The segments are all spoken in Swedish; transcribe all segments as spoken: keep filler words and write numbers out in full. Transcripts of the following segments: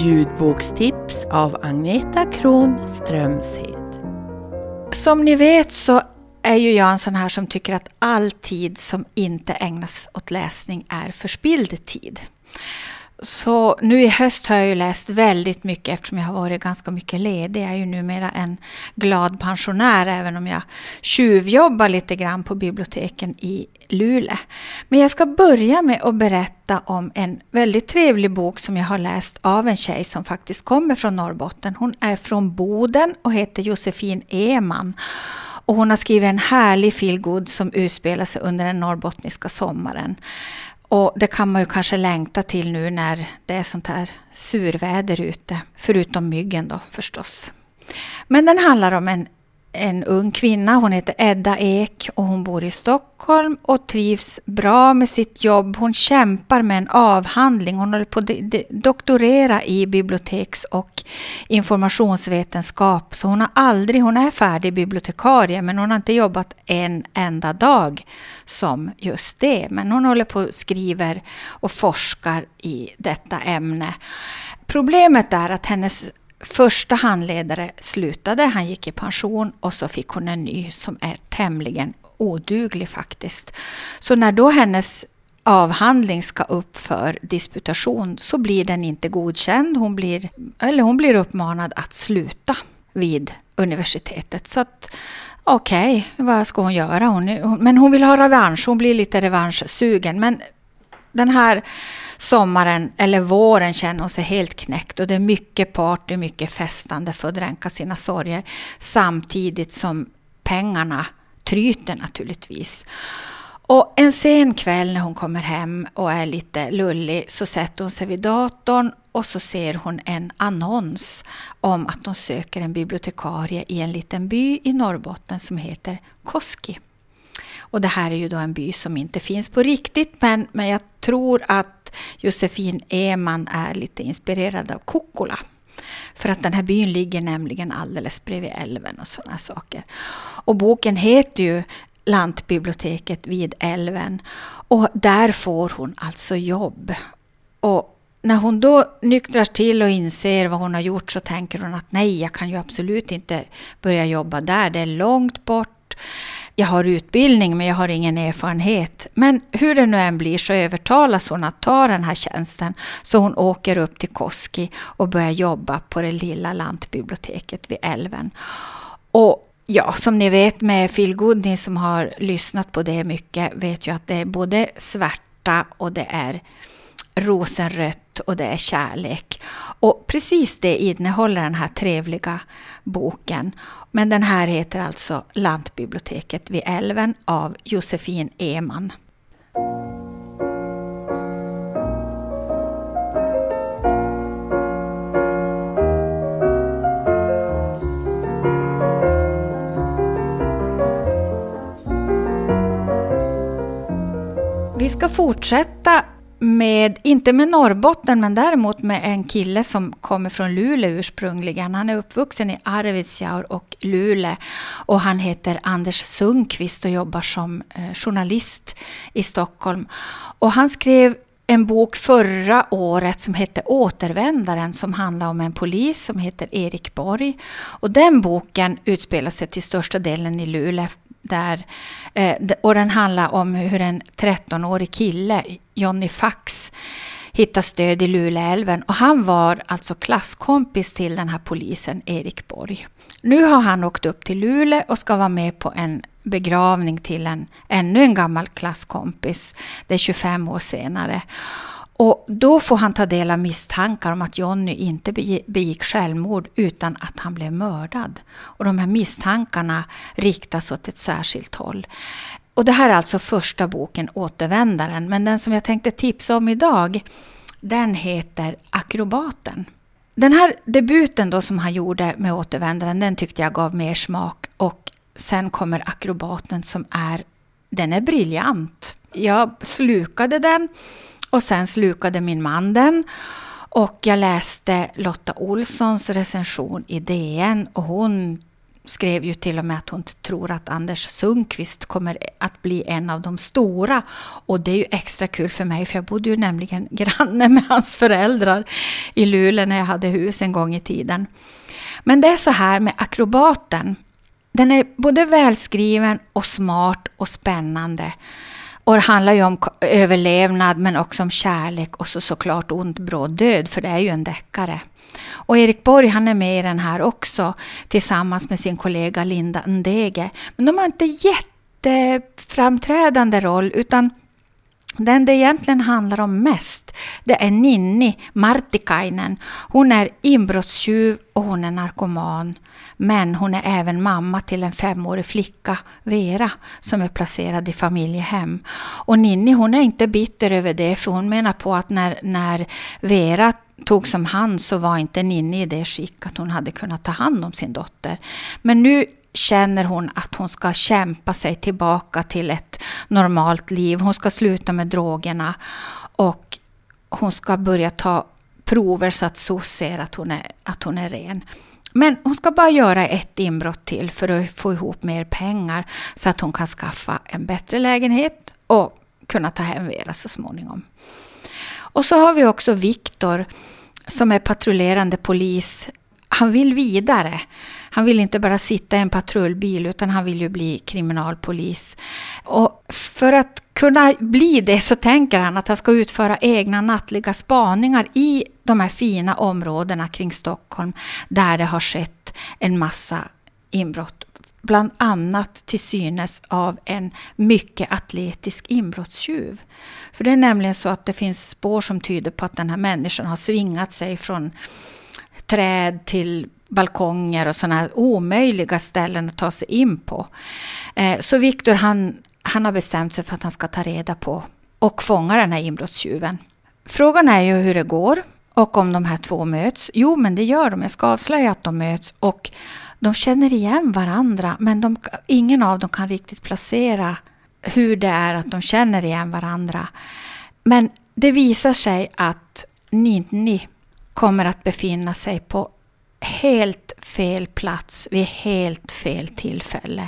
Ljudbokstips av Agneta Kron Strömshed. Som ni vet så är ju jag en sån här som tycker att all tid som inte ägnas åt läsning är förspilld tid. Så nu i höst har jag ju läst väldigt mycket eftersom jag har varit ganska mycket ledig. Jag är ju numera en glad pensionär även om jag tjuvjobbar lite grann på biblioteken i Luleå. Men jag ska börja med att berätta om en väldigt trevlig bok som jag har läst av en tjej som faktiskt kommer från Norrbotten. Hon är från Boden och heter Josefin Eman. Och hon har skrivit en härlig feelgood som utspelar sig under den norrbottniska sommaren. Och det kan man ju kanske längta till nu när det är sånt här surväder ute. Förutom myggen då förstås. Men den handlar om en, en ung kvinna. Hon heter Edda Ek och hon bor i Stockholm och trivs bra med sitt jobb. Hon kämpar med en avhandling. Hon håller på att doktorera i biblioteks- och informationsvetenskap. Så hon har aldrig, hon är färdig bibliotekarie men hon har inte jobbat en enda dag som just det. Men hon håller på och skriver och forskar i detta ämne. Problemet är att hennes första handledare slutade, han gick i pension och så fick hon en ny som är tämligen oduglig faktiskt. Så när då hennes avhandling ska upp för disputation så blir den inte godkänd. Hon blir, eller hon blir uppmanad att sluta vid universitetet. Så att okej, okay, vad ska hon göra? Hon, hon, men hon vill ha revansch, hon blir lite revanschsugen. Men den här sommaren eller våren känner hon sig helt knäckt och det är mycket party, mycket festande för att dränka sina sorger samtidigt som pengarna tryter naturligtvis. Och en sen kväll när hon kommer hem och är lite lullig så sätter hon sig vid datorn och så ser hon en annons om att de söker en bibliotekarie i en liten by i Norrbotten som heter Koski. Och det här är ju då en by som inte finns på riktigt men, men jag tror att Josefin Eman är lite inspirerad av Kokkola. För att den här byn ligger nämligen alldeles bredvid älven och sådana saker. Och boken heter ju Lantbiblioteket vid älven och där får hon alltså jobb. Och när hon då nyktrar till och inser vad hon har gjort så tänker hon att nej, jag kan ju absolut inte börja jobba där, det är långt bort. Jag har utbildning men jag har ingen erfarenhet. Men hur det nu än blir så övertalas hon att ta den här tjänsten. Så hon åker upp till Koski och börjar jobba på det lilla lantbiblioteket vid älven. Och ja, som ni vet med feelgood, ni som har lyssnat på det mycket vet ju att det är både svärta och det är rosenrött och det är kärlek. Och precis det innehåller den här trevliga boken. Men den här heter alltså Lantbiblioteket vid älven av Josefin Eman. Vi ska fortsätta med, inte med Norrbotten men däremot med en kille som kommer från Luleå ursprungligen. Han är uppvuxen i Arvidsjaur och Luleå och han heter Anders Sundqvist och jobbar som eh, journalist i Stockholm. Och han skrev en bok förra året som heter Återvändaren som handlar om en polis som heter Erik Borg. Och den boken utspelar sig till största delen i Luleå. Där, eh, och den handlar om hur en trettonårig kille, Johnny Fax, hittar stöd i Luleälven. Och han var alltså klasskompis till den här polisen Erik Borg. Nu har han åkt upp till Luleå och ska vara med på en begravning till en ännu en gammal klasskompis. Det är tjugofem år senare. Och då får han ta del av misstankar om att Johnny inte begick självmord utan att han blev mördad. Och de här misstankarna riktas åt ett särskilt håll. Och det här är alltså första boken, Återvändaren. Men den som jag tänkte tipsa om idag, den heter Akrobaten. Den här debuten då som han gjorde med Återvändaren, den tyckte jag gav mer smak. Och sen kommer Akrobaten som är, den är briljant. Jag slukade den. Och sen slukade min man den och jag läste Lotta Olssons recension i D N och hon skrev ju till och med att hon tror att Anders Sundqvist kommer att bli en av de stora. Och det är ju extra kul för mig, för jag bodde ju nämligen granne med hans föräldrar i Luleå när jag hade hus en gång i tiden. Men det är så här med Akrobaten. Den är både välskriven och smart och spännande. Och det handlar ju om överlevnad men också om kärlek och så såklart ont, bråd, död, för det är ju en deckare. Och Erik Borg, han är med i den här också tillsammans med sin kollega Linda Ndege. Men de har inte jätteframträdande roll, utan den det egentligen handlar om mest, det är Ninni Martikainen. Hon är inbrottstjuv och hon är narkoman. Men hon är även mamma till en femårig flicka, Vera, som är placerad i familjehem. Och Ninni, hon är inte bitter över det, för hon menar på att när, när Vera tog som hand så var inte Ninni i det skick att hon hade kunnat ta hand om sin dotter. Men nu känner hon att hon ska kämpa sig tillbaka till ett normalt liv. Hon ska sluta med drogerna och hon ska börja ta prover så att S O S ser att hon är, att hon är ren. Men hon ska bara göra ett inbrott till för att få ihop mer pengar så att hon kan skaffa en bättre lägenhet och kunna ta hem Vera så småningom. Och så har vi också Viktor som är patrullerande polis. Han vill vidare. Han vill inte bara sitta i en patrullbil, utan han vill ju bli kriminalpolis. Och för att kunna bli det så tänker han att han ska utföra egna nattliga spaningar i de här fina områdena kring Stockholm där det har skett en massa inbrott. Bland annat till synes av en mycket atletisk inbrottstjuv. För det är nämligen så att det finns spår som tyder på att den här människan har svingat sig från träd till balkonger och sådana här omöjliga ställen att ta sig in på. Eh, så Viktor han, han har bestämt sig för att han ska ta reda på och fånga den här inbrottstjuven. Frågan är ju hur det går och om de här två möts. Jo, men det gör de. Jag ska avslöja att de möts och de känner igen varandra, men de, ingen av dem kan riktigt placera hur det är att de känner igen varandra. Men det visar sig att Ninni kommer att befinna sig på helt fel plats vid helt fel tillfälle.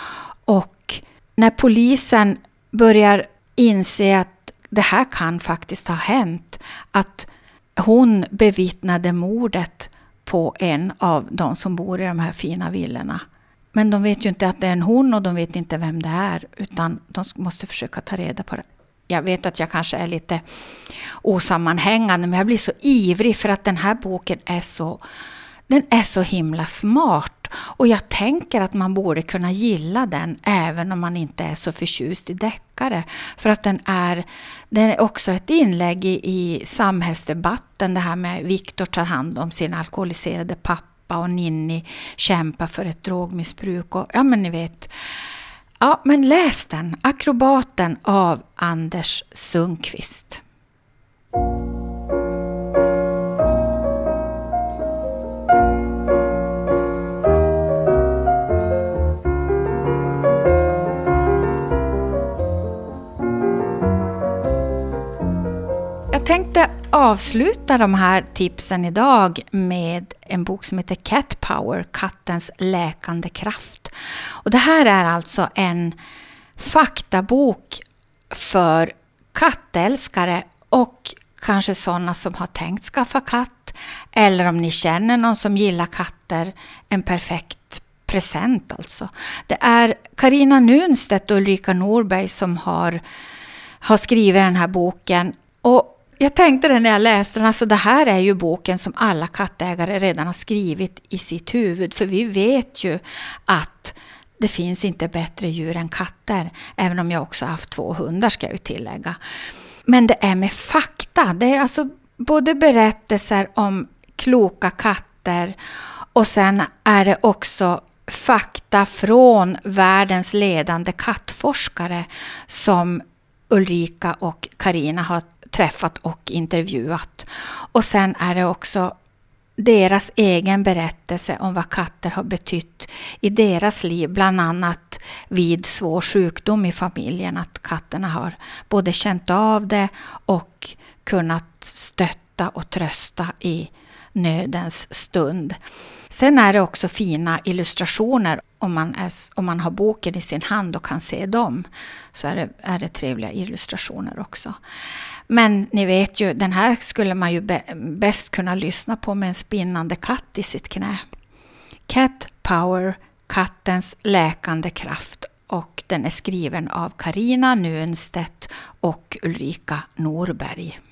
Och när polisen börjar inse att det här kan faktiskt ha hänt, att hon bevittnade mordet på en av de som bor i de här fina villorna. Men de vet ju inte att det är en hon och de vet inte vem det är, utan de måste försöka ta reda på det. Jag vet att jag kanske är lite osammanhängande, men jag blir så ivrig för att den här boken är så, den är så himla smart. Och jag tänker att man borde kunna gilla den även om man inte är så förtjust i deckare. För att den är, den är också ett inlägg i, i samhällsdebatten. Det här med Viktor tar hand om sin alkoholiserade pappa och Ninni kämpar för ett drogmissbruk. Och, ja, men ni vet. Ja, men läs den. Akrobaten av Anders Sundqvist. Jag tänkte avsluta de här tipsen idag med en bok som heter Cat Power, kattens läkande kraft. Och det här är alltså en faktabok för kattälskare och kanske sådana som har tänkt skaffa katt, eller om ni känner någon som gillar katter, en perfekt present alltså. Det är Carina Nunstedt och Ulrika Norberg som har, har skrivit den här boken. Och jag tänkte det när jag läste den, alltså det här är ju boken som alla kattägare redan har skrivit i sitt huvud. För vi vet ju att det finns inte bättre djur än katter. Även om jag också har haft två hundar, ska jag ju tillägga. Men det är med fakta. Det är alltså både berättelser om kloka katter och sen är det också fakta från världens ledande kattforskare som Ulrika och Carina har träffat och intervjuat. Och sen är det också deras egen berättelse om vad katter har betytt i deras liv, bland annat vid svår sjukdom i familjen, att katterna har både känt av det och kunnat stötta och trösta i nödens stund. Sen är det också fina illustrationer om man, är, om man har boken i sin hand och kan se dem. Så är det, är det trevliga illustrationer också. Men ni vet ju, den här skulle man ju be, bäst kunna lyssna på med en spinnande katt i sitt knä. Cat Power, kattens läkande kraft. Och den är skriven av Carina Nunstedt och Ulrika Norberg.